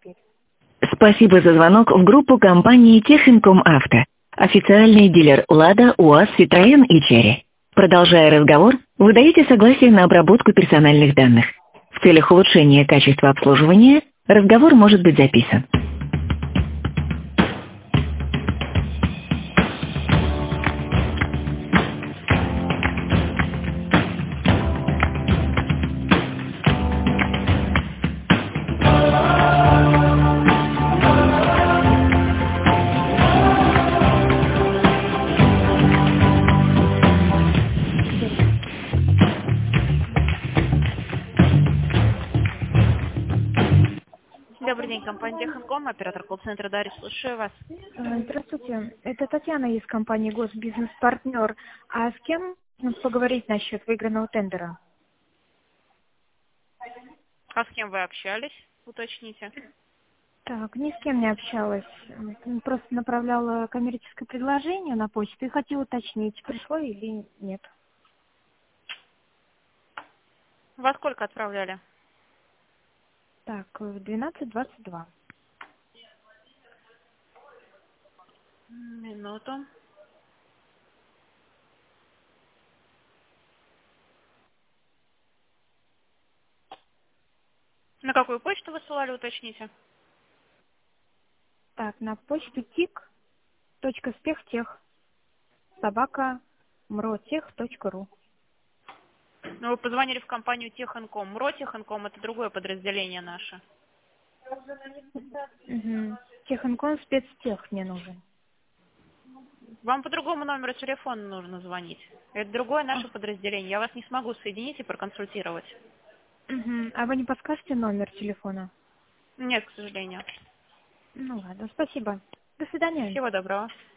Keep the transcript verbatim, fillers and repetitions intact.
теперь. Спасибо за звонок в группу компании Техинком Авто. Официальный дилер «Лада», УАЗ, «Ситроен» и «Черри». Продолжая разговор, вы даете согласие на обработку персональных данных. В целях улучшения качества обслуживания разговор может быть записан. Добрый день, компания Техинком, оператор колл-центра Дарья, слушаю вас. Э, Здравствуйте, это Татьяна из компании «Госбизнес-партнер». А с кем нужно поговорить насчет выигранного тендера? А с кем вы общались? Уточните. Так, ни с кем не общалась. М, Просто направляла коммерческое предложение на почту и хотела уточнить, пришло или нет. Во сколько отправляли? Так, в двенадцать двадцать два. Минуту. На какую почту высылали, уточните? Так, на почту тик точка спехтех собака мротех точка ру. Ну, вы позвонили в компанию Техинком. МРО Техинком — это другое подразделение наше. Угу. Техинком спецтех мне нужен. Вам по другому номеру телефона нужно звонить. Это другое А, наше подразделение. Я вас не смогу соединить и проконсультировать. угу. А вы не подскажете номер телефона? Нет, к сожалению. Ну ладно, спасибо. До свидания. Всего доброго.